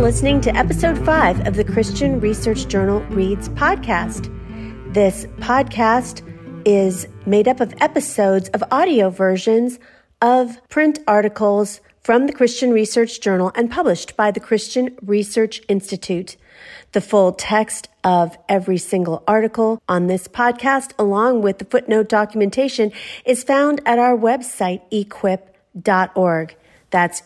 listening to episode 5 of the Christian Research Journal Reads podcast. This podcast is made up of episodes of audio versions of print articles from the Christian Research Journal and published by the Christian Research Institute. The full text of every single article on this podcast, along with the footnote documentation, is found at our website, equip.org. That's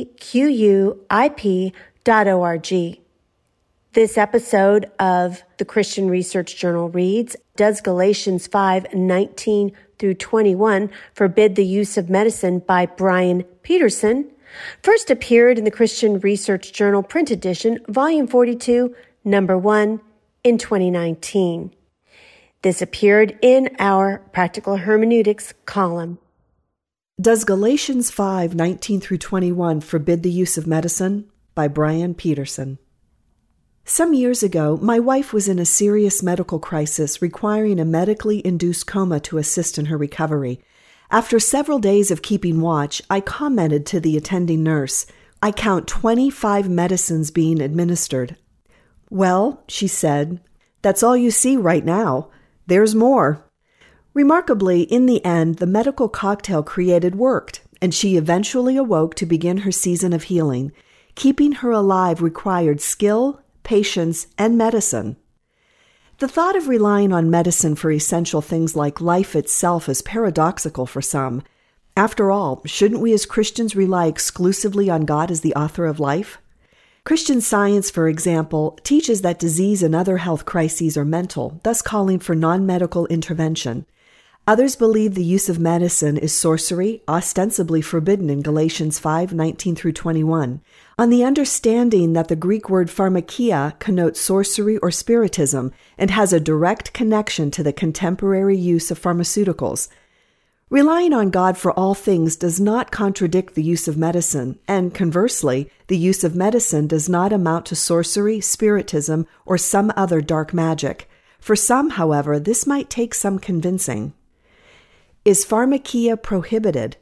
EQUIP.org. This episode of the Christian Research Journal Reads does Galatians 5:19 through 21 forbid the use of medicine by Brian Peterson. First appeared in the Christian Research Journal print edition, volume 42, number 1, in 2019. This appeared in our Practical Hermeneutics column. Does Galatians 5:19 through 21 forbid the use of medicine? By Brian Peterson. Some years ago, my wife was in a serious medical crisis requiring a medically induced coma to assist in her recovery. After several days of keeping watch, I commented to the attending nurse, "I count 25 medicines being administered." "Well," she said, "that's all you see right now. There's more." Remarkably, in the end, the medical cocktail created worked, and she eventually awoke to begin her season of healing. Keeping her alive required skill, patience, and medicine. The thought of relying on medicine for essential things like life itself is paradoxical for some. After all, shouldn't we as Christians rely exclusively on God as the author of life? Christian Science, for example, teaches that disease and other health crises are mental, thus calling for non-medical intervention. Others believe the use of medicine is sorcery, ostensibly forbidden in Galatians 5:19 through 21, on the understanding that the Greek word pharmakia connotes sorcery or spiritism and has a direct connection to the contemporary use of pharmaceuticals. Relying on God for all things does not contradict the use of medicine, and conversely, the use of medicine does not amount to sorcery, spiritism, or some other dark magic. For some, however, this might take some convincing. Is pharmakia prohibited?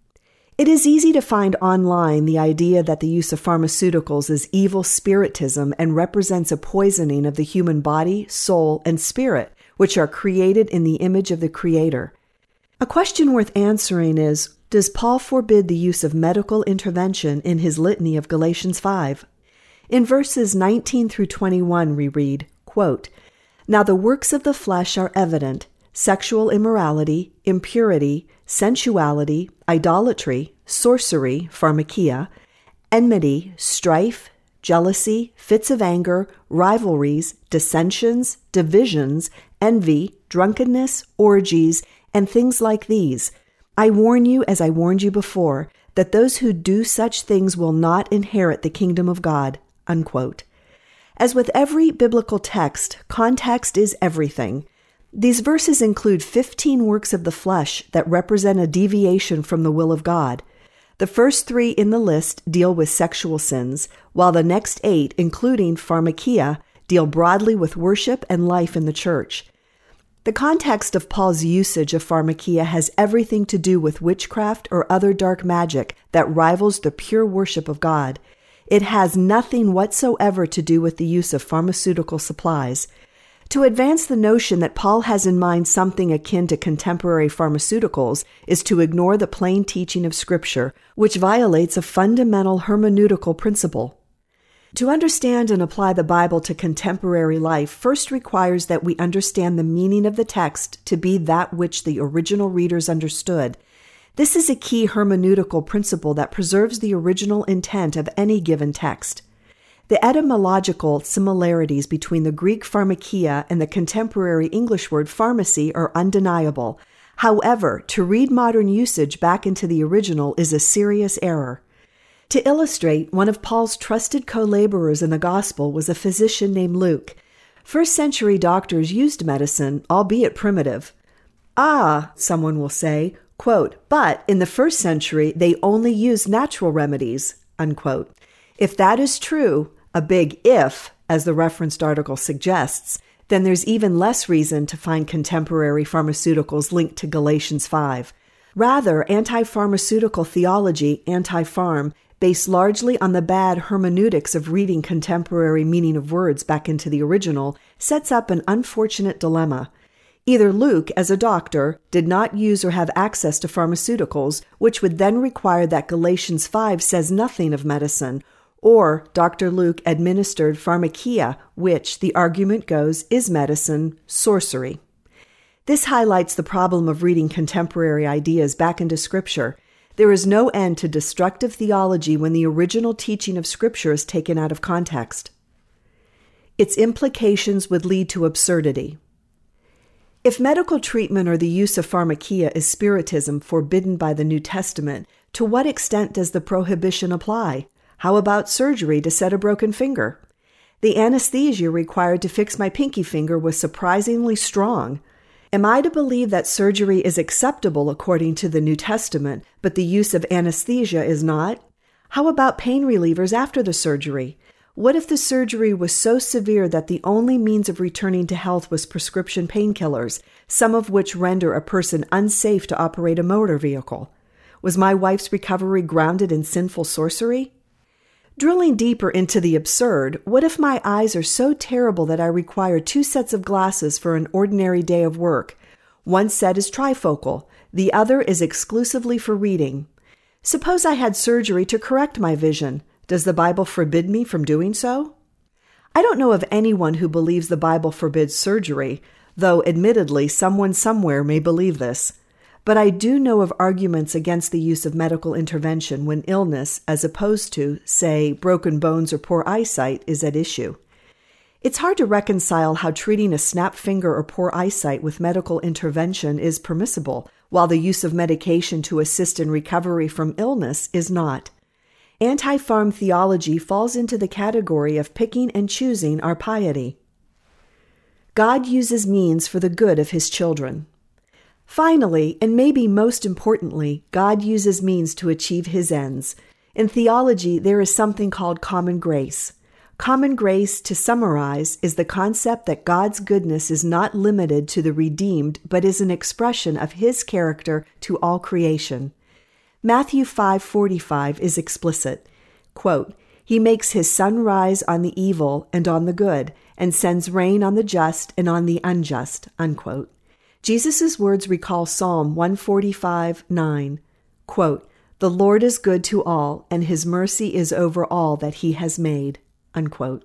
It is easy to find online the idea that the use of pharmaceuticals is evil spiritism and represents a poisoning of the human body, soul, and spirit, which are created in the image of the Creator. A question worth answering is, does Paul forbid the use of medical intervention in his litany of Galatians 5? In verses 19 through 21 we read, quote, "Now the works of the flesh are evident, sexual immorality, impurity, sensuality, idolatry, sorcery, pharmakia, enmity, strife, jealousy, fits of anger, rivalries, dissensions, divisions, envy, drunkenness, orgies, and things like these. I warn you, as I warned you before, that those who do such things will not inherit the kingdom of God." Unquote. As with every biblical text, context is everything. These verses include 15 works of the flesh that represent a deviation from the will of God. The first 3 in the list deal with sexual sins, while the next 8, including pharmakia, deal broadly with worship and life in the church. The context of Paul's usage of pharmakia has everything to do with witchcraft or other dark magic that rivals the pure worship of God. It has nothing whatsoever to do with the use of pharmaceutical supplies. To advance the notion that Paul has in mind something akin to contemporary pharmaceuticals is to ignore the plain teaching of Scripture, which violates a fundamental hermeneutical principle. To understand and apply the Bible to contemporary life first requires that we understand the meaning of the text to be that which the original readers understood. This is a key hermeneutical principle that preserves the original intent of any given text. The etymological similarities between the Greek pharmakia and the contemporary English word pharmacy are undeniable. However, to read modern usage back into the original is a serious error. To illustrate, one of Paul's trusted co-laborers in the gospel was a physician named Luke. First-century doctors used medicine, albeit primitive. "Ah," someone will say, quote, "but in the first century they only used natural remedies," unquote. If that is true, a big if, as the referenced article suggests, then there's even less reason to find contemporary pharmaceuticals linked to Galatians 5. Rather, anti-pharmaceutical theology, anti-pharm, based largely on the bad hermeneutics of reading contemporary meaning of words back into the original, sets up an unfortunate dilemma. Either Luke, as a doctor, did not use or have access to pharmaceuticals, which would then require that Galatians 5 says nothing of medicine, or Dr. Luke administered pharmakia, which, the argument goes, is medicine, sorcery. This highlights the problem of reading contemporary ideas back into Scripture. There is no end to destructive theology when the original teaching of Scripture is taken out of context. Its implications would lead to absurdity. If medical treatment or the use of pharmakia is spiritism forbidden by the New Testament, to what extent does the prohibition apply? How about surgery to set a broken finger? The anesthesia required to fix my pinky finger was surprisingly strong. Am I to believe that surgery is acceptable according to the New Testament, but the use of anesthesia is not? How about pain relievers after the surgery? What if the surgery was so severe that the only means of returning to health was prescription painkillers, some of which render a person unsafe to operate a motor vehicle? Was my wife's recovery grounded in sinful sorcery? Drilling deeper into the absurd, what if my eyes are so terrible that I require 2 sets of glasses for an ordinary day of work? One set is trifocal, the other is exclusively for reading. Suppose I had surgery to correct my vision. Does the Bible forbid me from doing so? I don't know of anyone who believes the Bible forbids surgery, though admittedly someone somewhere may believe this. But I do know of arguments against the use of medical intervention when illness, as opposed to, say, broken bones or poor eyesight, is at issue. It's hard to reconcile how treating a snapped finger or poor eyesight with medical intervention is permissible, while the use of medication to assist in recovery from illness is not. Anti-pharm theology falls into the category of picking and choosing our piety. God uses means for the good of His children. Finally, and maybe most importantly, God uses means to achieve His ends. In theology, there is something called common grace. Common grace, to summarize, is the concept that God's goodness is not limited to the redeemed, but is an expression of His character to all creation. Matthew 5:45 is explicit. Quote, "He makes His sun rise on the evil and on the good, and sends rain on the just and on the unjust." Unquote. Jesus' words recall Psalm 145:9. Quote, "The Lord is good to all, and His mercy is over all that He has made." Unquote.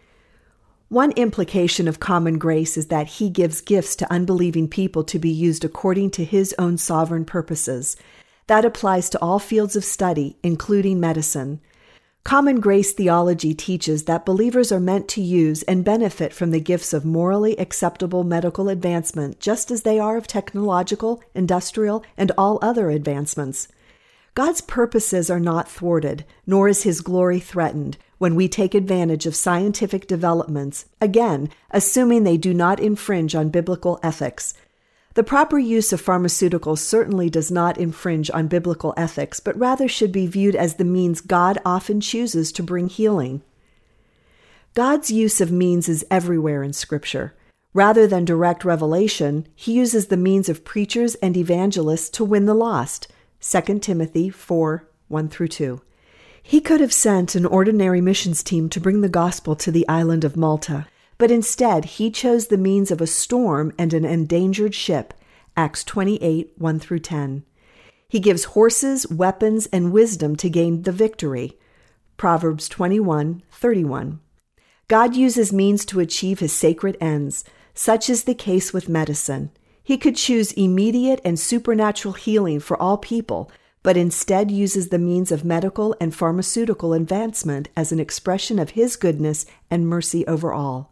One implication of common grace is that He gives gifts to unbelieving people to be used according to His own sovereign purposes. That applies to all fields of study, including medicine. Common grace theology teaches that believers are meant to use and benefit from the gifts of morally acceptable medical advancement just as they are of technological, industrial, and all other advancements. God's purposes are not thwarted, nor is His glory threatened when we take advantage of scientific developments, again, assuming they do not infringe on biblical ethics. The proper use of pharmaceuticals certainly does not infringe on biblical ethics, but rather should be viewed as the means God often chooses to bring healing. God's use of means is everywhere in Scripture. Rather than direct revelation, He uses the means of preachers and evangelists to win the lost. 2 Timothy 4:1-2. He could have sent an ordinary missions team to bring the gospel to the island of Malta, but instead He chose the means of a storm and an endangered ship, Acts 28:1-10. He gives horses, weapons, and wisdom to gain the victory, Proverbs 21:31. God uses means to achieve His sacred ends. Such is the case with medicine. He could choose immediate and supernatural healing for all people, but instead uses the means of medical and pharmaceutical advancement as an expression of His goodness and mercy over all.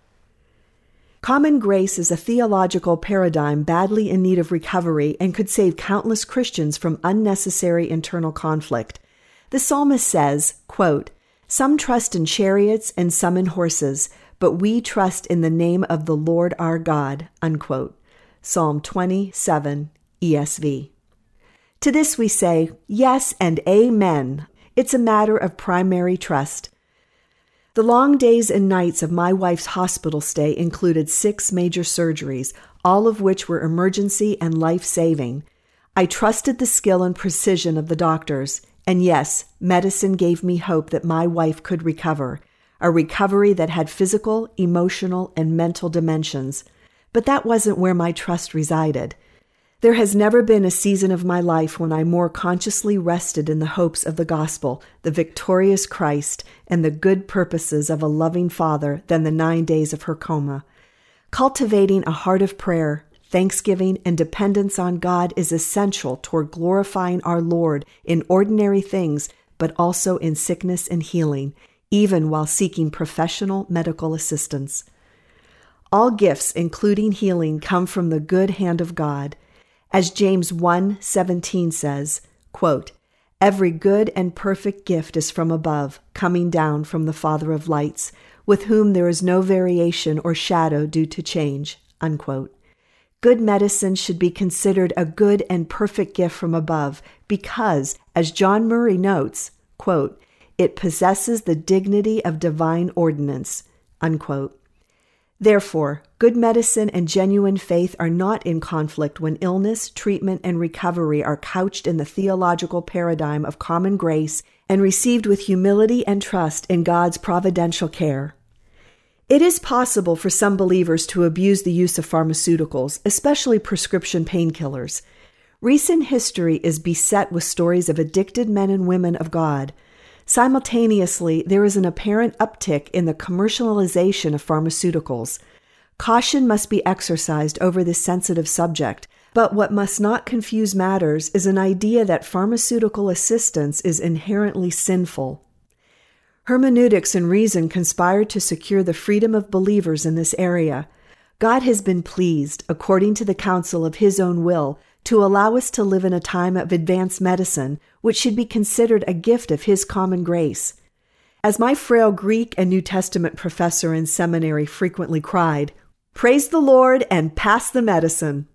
Common grace is a theological paradigm badly in need of recovery and could save countless Christians from unnecessary internal conflict. The psalmist says, quote, "Some trust in chariots and some in horses, but we trust in the name of the Lord our God." Unquote. Psalm 27, ESV. To this we say, yes and amen. It's a matter of primary trust. The long days and nights of my wife's hospital stay included 6 major surgeries, all of which were emergency and life-saving. I trusted the skill and precision of the doctors, And yes, medicine gave me hope that my wife could recover, a recovery that had physical, emotional, and mental dimensions. But that wasn't where my trust resided. There has never been a season of my life when I more consciously rested in the hopes of the gospel, the victorious Christ, and the good purposes of a loving Father than the 9 days of her coma. Cultivating a heart of prayer, thanksgiving, and dependence on God is essential toward glorifying our Lord in ordinary things, but also in sickness and healing, even while seeking professional medical assistance. All gifts, including healing, come from the good hand of God. As James 1:17 says, quote, "Every good and perfect gift is from above, coming down from the Father of lights, with whom there is no variation or shadow due to change." Unquote. Good medicine should be considered a good and perfect gift from above because, as John Murray notes, quote, "It possesses the dignity of divine ordinance." Unquote. Therefore, good medicine and genuine faith are not in conflict when illness, treatment, and recovery are couched in the theological paradigm of common grace and received with humility and trust in God's providential care. It is possible for some believers to abuse the use of pharmaceuticals, especially prescription painkillers. Recent history is beset with stories of addicted men and women of God. Simultaneously, there is an apparent uptick in the commercialization of pharmaceuticals. Caution must be exercised over this sensitive subject, but what must not confuse matters is an idea that pharmaceutical assistance is inherently sinful. Hermeneutics and reason conspire to secure the freedom of believers in this area. God has been pleased, according to the counsel of His own will, to allow us to live in a time of advanced medicine, which should be considered a gift of His common grace. As my frail Greek and New Testament professor in seminary frequently cried, "Praise the Lord and pass the medicine."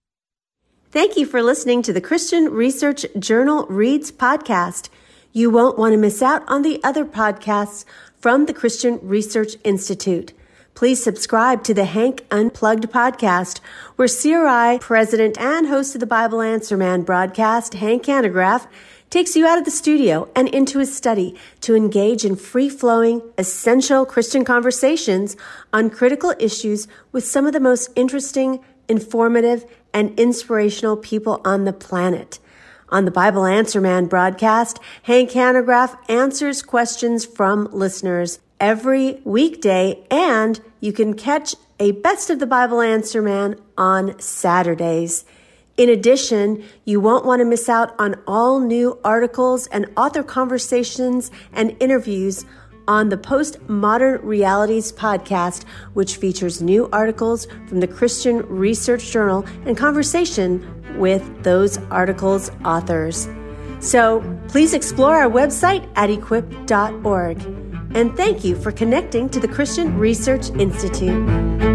Thank you for listening to the Christian Research Journal Reads podcast. You won't want to miss out on the other podcasts from the Christian Research Institute. Please subscribe to the Hank Unplugged podcast, where CRI president and host of the Bible Answer Man broadcast, Hank Hanegraaff, takes you out of the studio and into his study to engage in free-flowing, essential Christian conversations on critical issues with some of the most interesting, informative, and inspirational people on the planet. On the Bible Answer Man broadcast, Hank Hanegraaff answers questions from listeners every weekday, and you can catch a Best of the Bible Answer Man on Saturdays. In addition, you won't want to miss out on all new articles and author conversations and interviews on the Postmodern Realities podcast, which features new articles from the Christian Research Journal and conversation with those articles' authors. So please explore our website at equip.org. And thank you for connecting to the Christian Research Institute.